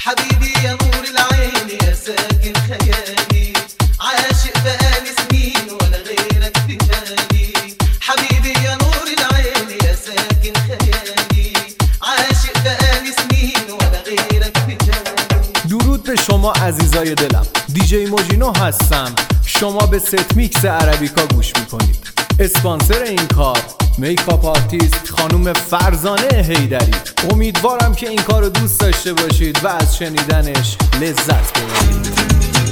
حبيبي يا نور العين يا ساكن خيالي، عاشق بقالي سنين ولا غيرك في بالي. حبيبي يا نور العين يا ساكن خيالي، عاشق بقالي سنين ولا غيرك في بالي. درود به شما عزیزای دلم، دیجی موجینو هستم. شما به ست میکس عربیکا گوش میکنید. اسپانسر این کار میکاپ آرتیست خانم فرزانه حیدری. امیدوارم که این کار رو دوست داشته باشید و از شنیدنش لذت ببرید.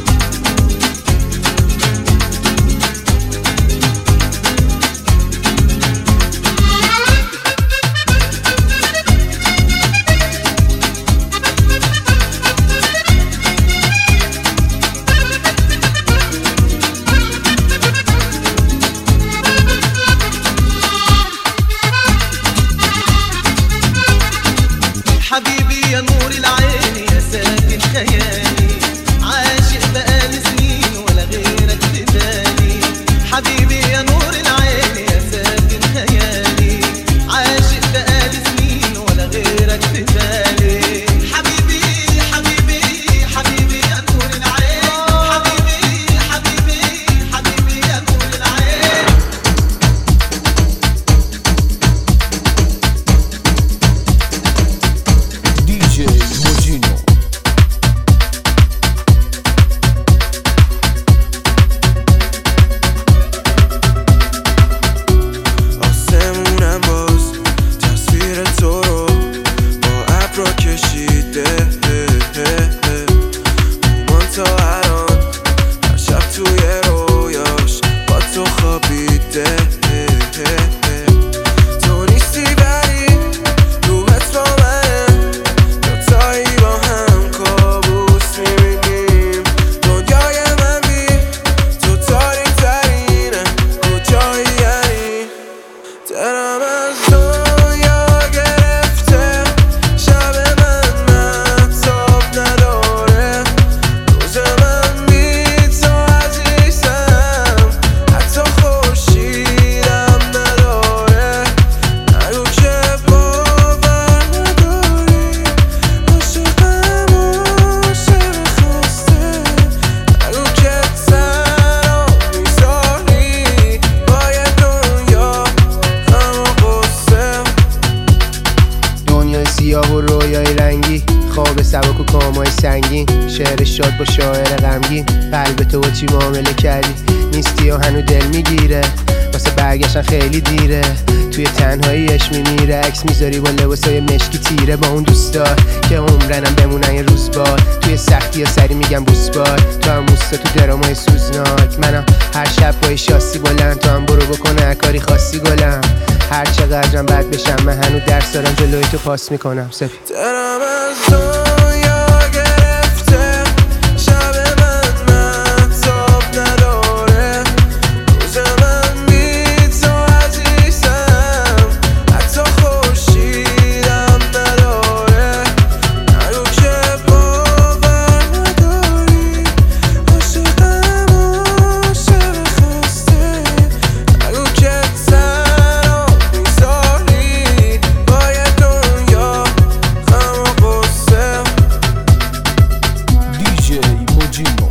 حبيبي يا نور العين يا ساكن خيالي، عاشق بقالي سنين ولا غيرك في بالي. حبيبي يا نور العين يا ساكن خيالي، عاشق بقالي سنين ولا غيرك في بالي. حبيبي حبيبي حبيبي يا نور العين، حبيبي حبيبي حبيبي يا نور العين. دیجی موجینو. آسمونم باز تصویر تو رو با ابرا کشیده، من تا الان هر شب توی رویاش با تو خوابیده. تو نیستی ولی روحت با منه، دوتایی با هم کابوس میبینیم. دنیای من بی تو تاریک ترینه، کجایی یعنی؟ دلم از دنیا گرفته، شب من مهتاب نداره. روز من بی تو عزیزم، حتی خورشیدم نداره. نگو که باور نداری، عاشقم عاشق خسته. نگو که تنها میذاری با یه دنیا غم و غصه. دنیای سیاه و رویای رنگی، خواب سبک و کامای سنگین. شعر شاد با شاعر غمگین، قلب تو با چی معامله کردی؟ نیستی و هنو دل میگیره، واسه برگشتن خیلی دیره. توی تنهاییش میمیره، عکس میذاری با لباسای مشکی تیره. با اون دوستا که عمرنم بمونن یه روز بار، توی سختی ها سری میگم بوسبار. تو هم موستا تو درامای سوزناک، منم هر شب پای شاسی بلند. تو هم برو بکنه هر کاری خاصی گلم، هر چقدرم بد بشم من هنو درس دارم جلوی تو پاس میکنم. سپی دلم از دنیا گرفته، شب من مهتاب نداره. روز من بی تو عزیزم، حتی خورشیدم نداره. نگو که باور نداری، عاشقم عاشق خسته. نگو که تنها میذاری با یه دنیا غم و غصه. دیجی موجینو.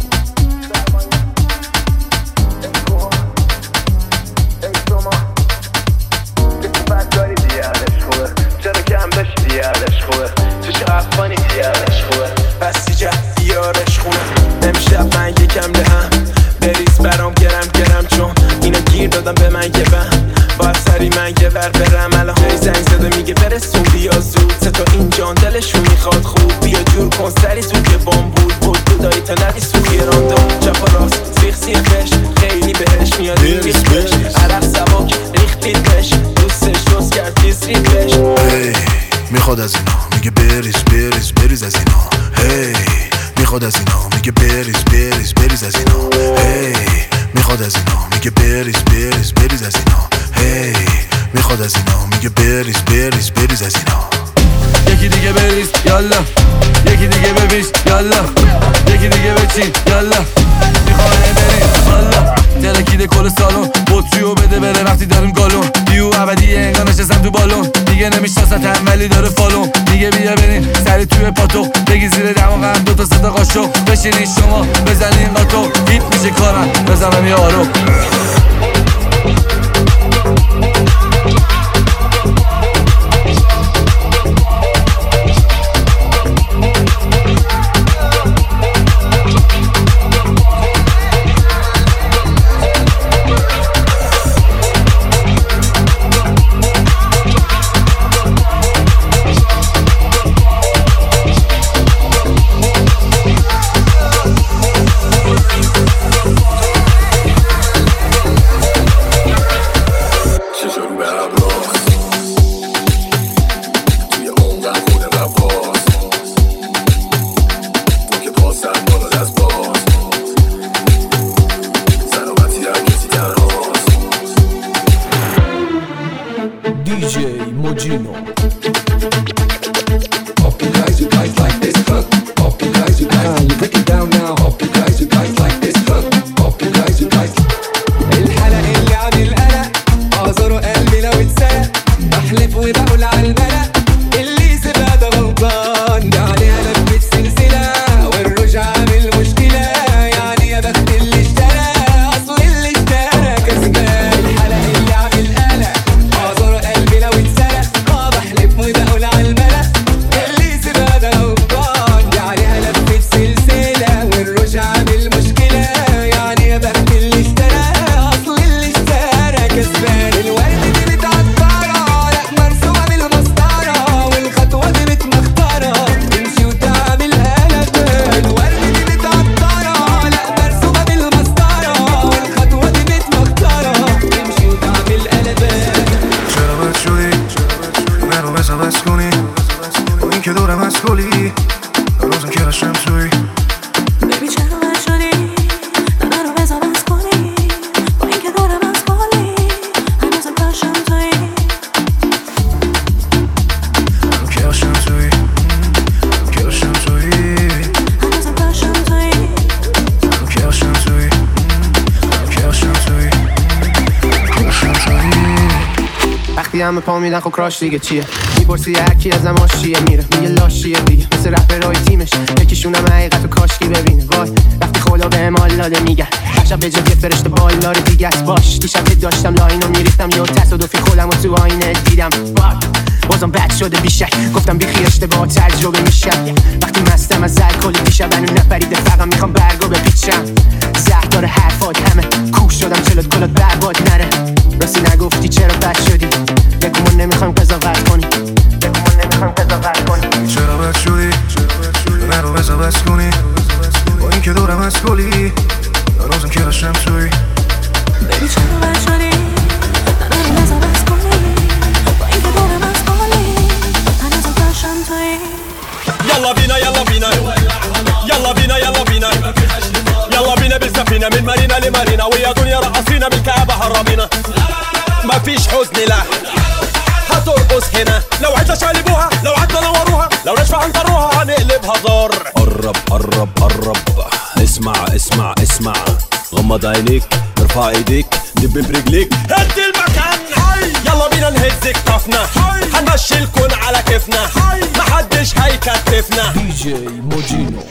چرا کم بشی دیارش خوبه، چش افغانی دیارش خوبه، بستی جد دیارش خوبه. امشب من یکم لهم بریز برام گرم چون اینا گیر دادم به من یه بهم. باید سری من یه ور برم الان. هی زنگ زده میگه برسون بیا زود، تا اینجان دلشون میخواد خوب. بیا جور کن سری تو که بامبول بود دودایی تا ندی سوی راندا. چپ و راست سیخش خیلی بهش میاد این ریختش. عرق سباک ریختیدش، دوستش دوست کرد تیز ریختش. هی میخواد از اینا میگه بریز بریز بریز از اینا. هی میخواد از اینا میگه بریز بریز بریز از اینا. هی میخواد از اینا میگه بریز بریز بریز از اینا. هی میخواد از اینا میگه بریز بریز بریز از اینا. یکی دیگه بریز یالا، یکی دیگه ببیش یالا، یکی دیگه بچین یالا. میخوای بریم والا، درکیده کل سالن بطریو بده بره وقتی داریم گالون. دیو ابدیه انگار نشستم تو بالون. دیگه نمیشناستم ولی داره فالو میگه بیا بریم سری توی پاتو بگی زیر دماغم دوتا ستا قاشق بشینین شما بزنین قاطو هیت میشه کارم بزنم یه آرو DJ Mojino. Pop you guys like this club. Pop you guys you break it down now. Pop you guys like this club. Pop you guys الحلق اللي عن القلق اعذره قلبي لو اتسرق بحلف وبقول على الملأ اللي سبق ده غلطان ده عليها لفة سلسلة والرجعة عامل مشكلة يعني يا بخت اللي اشترى اصل اللي اشترى كسبان الحلق اللي عن القلق اعذره قلبي لو اتسرق بحلف وبقول على الملأ اللي سبق ده غلطان ده عليها لفة سلسلة والرجعة عامل مشكلة يعني يا بخت اللي اشترى اصل اللي اشترى كسبان الورد دي متعطرة لا مرسومة بالمسطرة والخطوة دي متمخترة تمشي وتعمل قلبان الورد دي متعطرة لا مرسومة بالمسطرة والخطوة دي متمخترة تمشي وتعمل قلبان چرا بد شدی منو بزن بس کنی با این که دورم از کلی روزم که رشم توی Baby چرا بد شدی منو بزن بس کنی با این که دورم از کلی هنوزم پشم توی که رشم توی که رشم توی هنوزم پشم توی که رشم توی که رشم توی که رشم توی وقتی همه پا میدن خب کراش دیگه چیه میپرسی هرکی ازم آشیه میره میگه لاشیه دیگه مثل رپرهای تیمش یکیشونم حقیقت و کاشکی ببینه وای وقتی خدا بهم حال داده میگن هر شب به جد یه فرشته بالدار دیگه است باش دیشب که داشتم لاینو میریختم یه تصادفی خودم و تو آینه دیدم بازم بد شده بیشک گفتم بیخی اشتباه تجربه میشم وقتی مستم از الکل دیشب هنو نپریده فقط میخوام برگو بپیچم زهر داره حرفات همه کوش شدم چلت کلت برباد نره راستی نگفتی چرا بد شدی بگو ما نمیخوایم قضاوت کنی بگو ما نمیخوایم قضاوت کنی چرا بد شدی منو بزن بس کنی با این که دورم از کلی روزم که رشم توی Baby چرا بد شدی منو بزن بس کنی با این که دورم از کلی هنوزم پشم توی يلا بينا يلا بينا يلا بينا يلا بينا يلا بينا بالسفينة من مارينا لمارينا ويا دنيا رقصينا بالكعبة هربينا ما فيش حزن لا هترقص هنا لو عدنا شالبوها لو عدنا نوروها لو نشفع انطروها هنقلبها زار قرب قرب قرب اسمع اسمع اسمع غمض عينيك ارفع ايديك دب برجليك هد المكان يلا بينا نهز كتافنا هنمشي الكون على كيفنا محدش هيكتفنا DJ Mojino.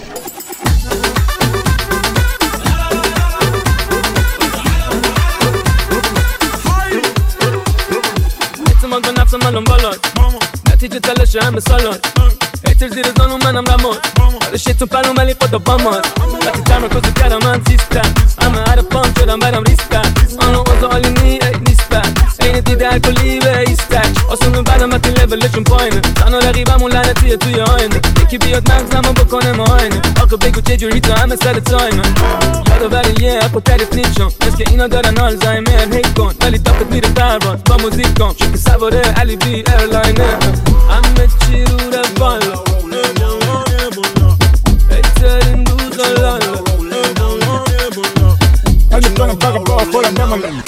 اعتماد به نفس منم بالا نتیجه تلاش همه سالان هیتر زیر زانو منم رماد حالا شیطون پلوم ولی خدا باماد وقتی تمرکز کردم من سیستم همه حرفام شدم برم ریستم آنو اوضا عالی نیستم این دیده هر کلی به ایستک آسونو بعدم وقتی لیولشون پایینه تنها رقیبمون لعنتیه توی آینه یکی بیاد مغزمو بکنه معاینه آقا بگو چجوری تو همه سر تایمه یادآور یه اپو تعریف نیشون مثل که اینا دارن آلزایمر هیت کن ولی داپت میره پرواز با موزیک کن شکل سواره علی بی ایرلاینر همه چی رو بالا بهترین روزا لالا I'm just trying to talk about what I'm memory.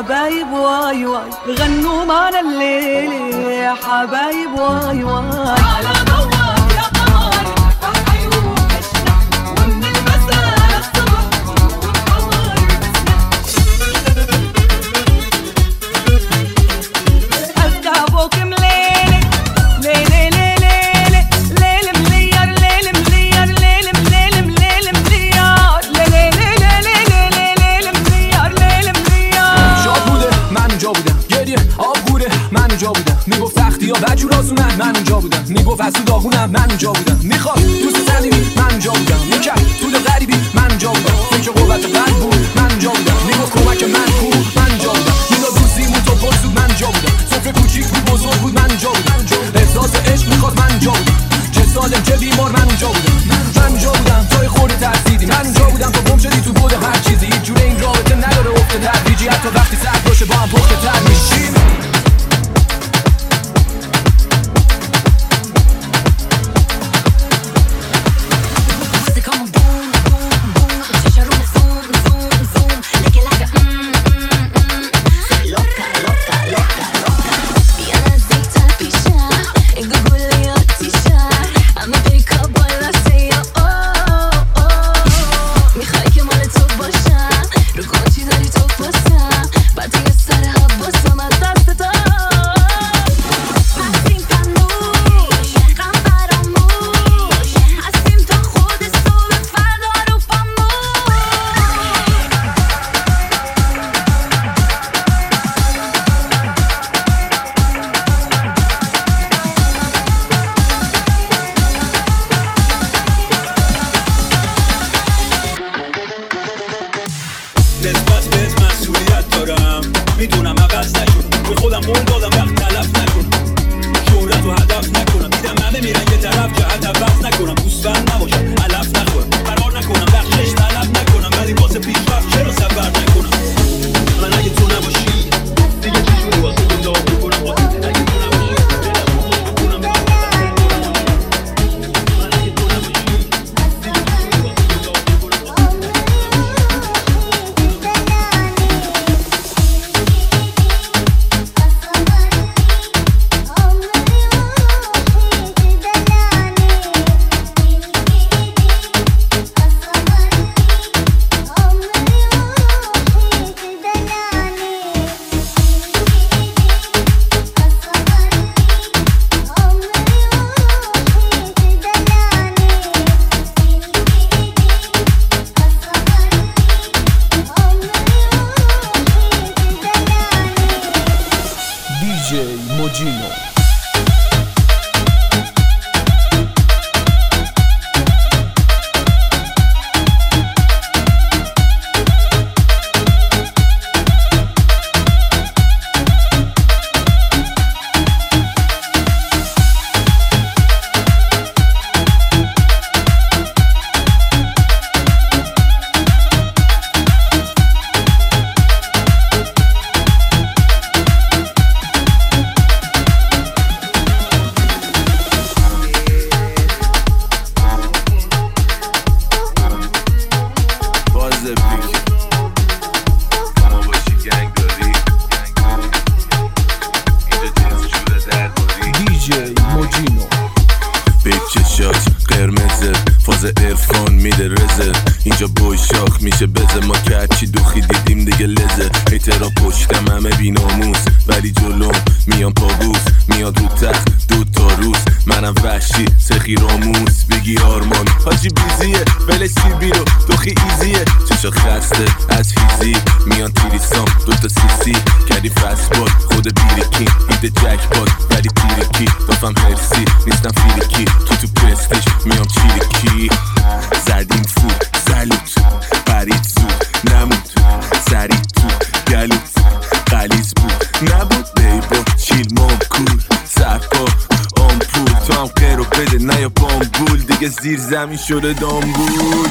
حبايب واي واي غنوا معنا الليل يا حبايب واي واي على ضوءك يا قمر فرحي وحشنا ومن المساء للصبح والقمر بسنا أستعبوك مليلي ليلي ليلي ليل مليار ليل مليار ليل مليل مليل مليار ليلي ليلي مليار ليل مليار شاد بوده من اونجا بودم گریه آب گوره من اونجا بودم میگفت سختی ها بجور آسونن من اونجا بودم میگفت از تو داغونم من اونجا بودم میخواد دوست صمیمی من اونجا بودم میکرد طول غریبی من اونجا بودم فکر قوت قلب بود من اونجا بودم میگفت کمک من کو من اونجا بودم میداد روزیمون تو پرسود من اونجا بودم سفره کوچیک بود بزرگ بود من اونجا بودم احساس عشق میخواد من اونجا بودم چه سالم چه بیمار من اونجا بودم من اونجا بودم توی خورده ترسیدی من اونجا بودم تو گم شدی تو بود هر چیزی هیچ جوره این رابطه نداره افت تدریجی حتی وقتی سرد باشه با هم پخته تر میشیم اینجا بوی شاخ میشه بزه ما که هرچی دوخی دیدیم دیگه لزه هیترا پشتم همه بیناموس ولی جلوم میان پابوس میاد رو تخت دو تا روز منم وحشی سخی راموس بگی آرمان حاجی بیزیه ولش سیبیرو دوخی ایزیه چشا خسته از هیزی میان تیریسام دوتا سیسی کردی فسبال خود بیریکی هیده جک باد ولی پیریکی دافم هرسی نیستم فیریکی تو پرستش میام چیریکی زدیم فود سلوت پرید زود نمود سری تو گلوت قلیز بود نبود بیبا چیل مام کول سرپا آمپول تو هم قیرو بده نه یا بامبول دیگه زیر زمین شده دامبول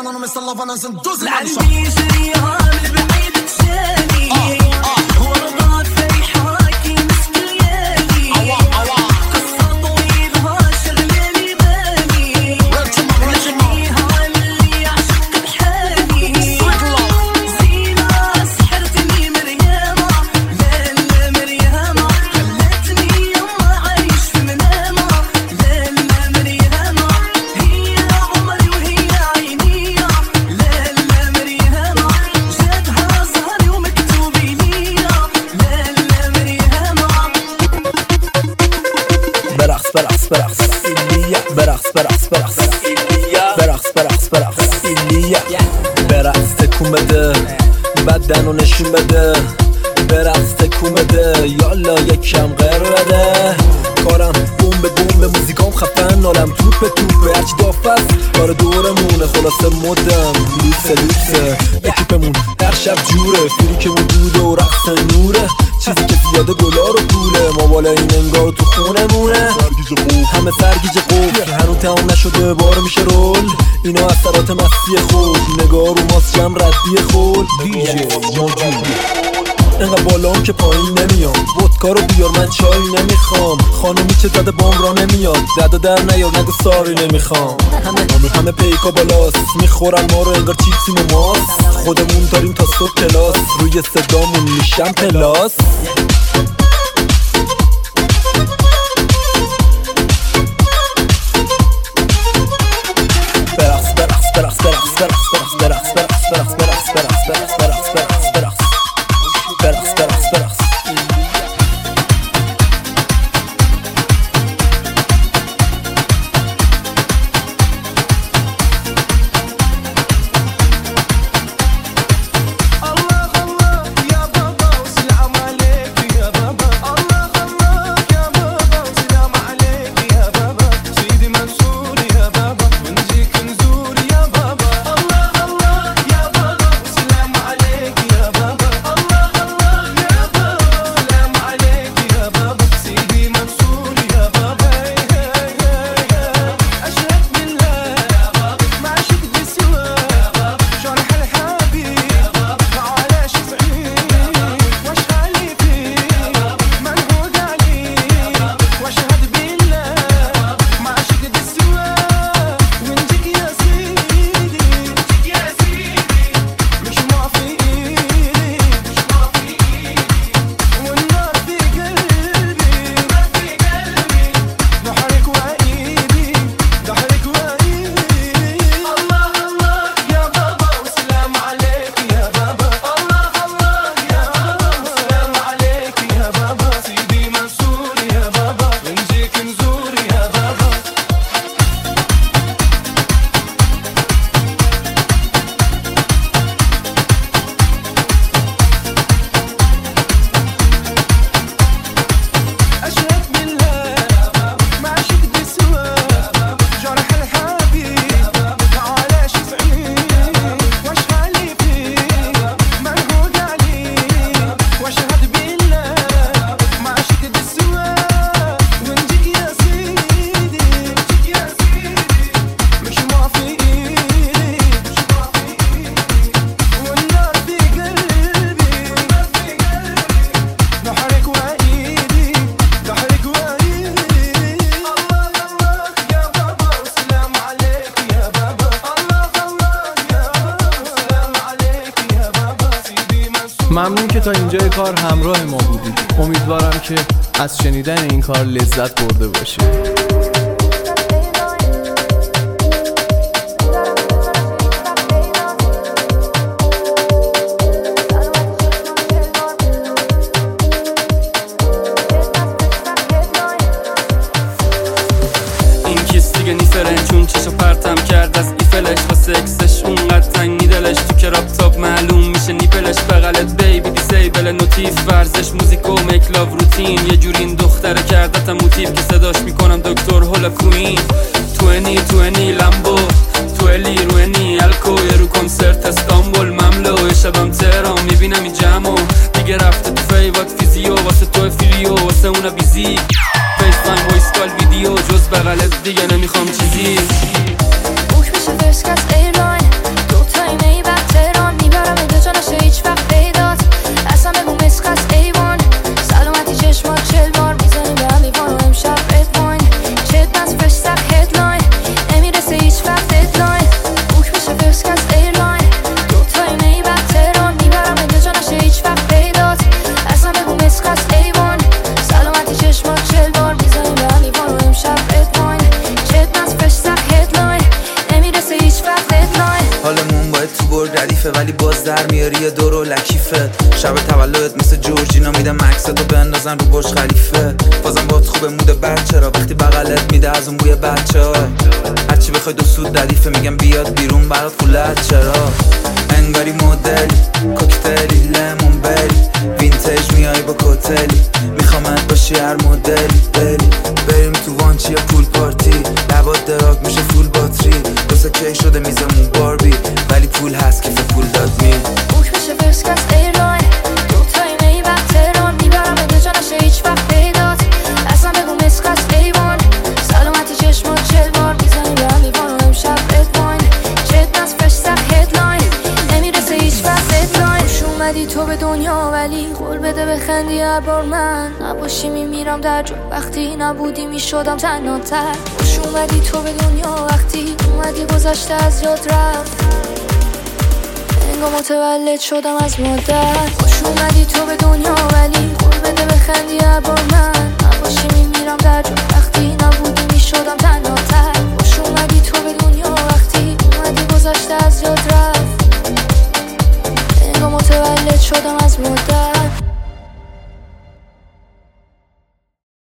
انا مصلف انا زندوز العندي جريها من بعيد تجاني ورضات فرحاكي مسك ليالي قصة طويلة شغلالي بالي نغنيها للي يعشق بحالي زينة سحرتني مريامة لا مريامة خلتني يما عايش في منامة لا مريامة هي عمري وهي عيني لا مريامة جاتها زهري ومكتوبي ليا لا مريامة برقص برقص برقص إليا برقص برقص برقص إليا برقص برقص برقص إليا برقص تکون بده بدن رو نشون بده برقص تکون بده یالا یکم غیر بده کارم بوم به بوم به موزیکام خفن نالم توپ به توپه هرچی دافت کار دورمونه خلاصه مدم لوکسه اکیپمون هر شب جوره فریکمون دوده و رقص نوره چیزی که زیاده دلار و پوله ما بالا این انگار تو خونه مونه همه سرگیج قفل هنو تمام نشده بار میشه رول اینا اثرات مستی خود نگاه رو ماست جمع ردی خود دیجی اینقدر بالام که پایین نمیام ودکا رو بیار من چای نمیخوام خانومی چه زده بام را نمیاد دادا در نیار نگو ساری نمیخوام همه پیکا بالاست میخورن ما رو انگار چیپسیم و ماست خودمون داریم تا صبح کلاس روی صدامون میشم پلاس برقص برقص برقص برقص برقص برقص برقص برقص برقص برقص برقص برقص برقص برقص برقص برقص برقص ممنون که تا اینجای کار همراه ما بودید. امیدوارم که از شنیدن این کار لذت برده باشید. چون چشو پرتم کرد از ایفلش و سکسش اونقدر تنگی دلش تو که راپتاپ معلوم میشه نیپلش بغلت بیبی دیسیبل نوتیف ورزش موزیک و میکلاو روتین یه جوری این دختره کردتم موتیف که صداش میکنم دکتر هولا کوین 2020 لامبو تولی روینی الکو یه رو کنسرت استانبول مملو یه شبم تهران میبینم این جمعو دیگه رفته تو فیوات فیزیو واسه تو فریو واسه اونا بیزی فیس تایم وایس کال ویدیو جز بغلت دیگه نمیخوام چیزی بوک میشه فرست کلاس ایرلاین ضعیفه ولی باز در میاری یه دور و لکیفه. شب تولدت مثل جورجینا میدم عکستو بندازن رو برج خلیفه. بازم باهات خوبه مود بد چرا وقتی بغلت میده از اون بوی بچه‌ها. هرچی بخوای دو سود ردیفه میگم بیاد بیرون برات فولت چرا. انگاری مدلی کوکتلی لیمون بری وینتیج میای با کوتلی میخوامت باشی هر مدلی بری بریم تو وانچی یا پول پارتی لبات دراگ میشه فول باتری واسه کی شده میزمون باربی ولی پول هست کیف پول داد می بوک میشه فرسکست ایرلاین دو تا ایمی وقت تهران میبرم به جا نشه هیچ وقت پیدات اصلا بگو مسکست ایوان سلامتی چشمات 40 بار میزنی به هم میوان و امشب ادواین جد نست فش سخت هدلاین نمیرسه هیچ وقت ادلاین خوش اومدی تو به دنیا ولی قول بده بخندی هر بار من نباشی میمیرم در جو وقتی نبودی میشدم تنها تر خوش اومدی تو به دنیا وقتی اومدی گذشته از یاد رفت انگار متولد شدم از مادر خوش اومدی تو به دنیا ولی قول بده بخندی هر بار من نباشی میمیرم در جو وقتی نبودی میشدم تنها تر خوش اومدی تو به دنیا وقتی اومدی گذشته از یاد رفت انگار متولد شدم از مادر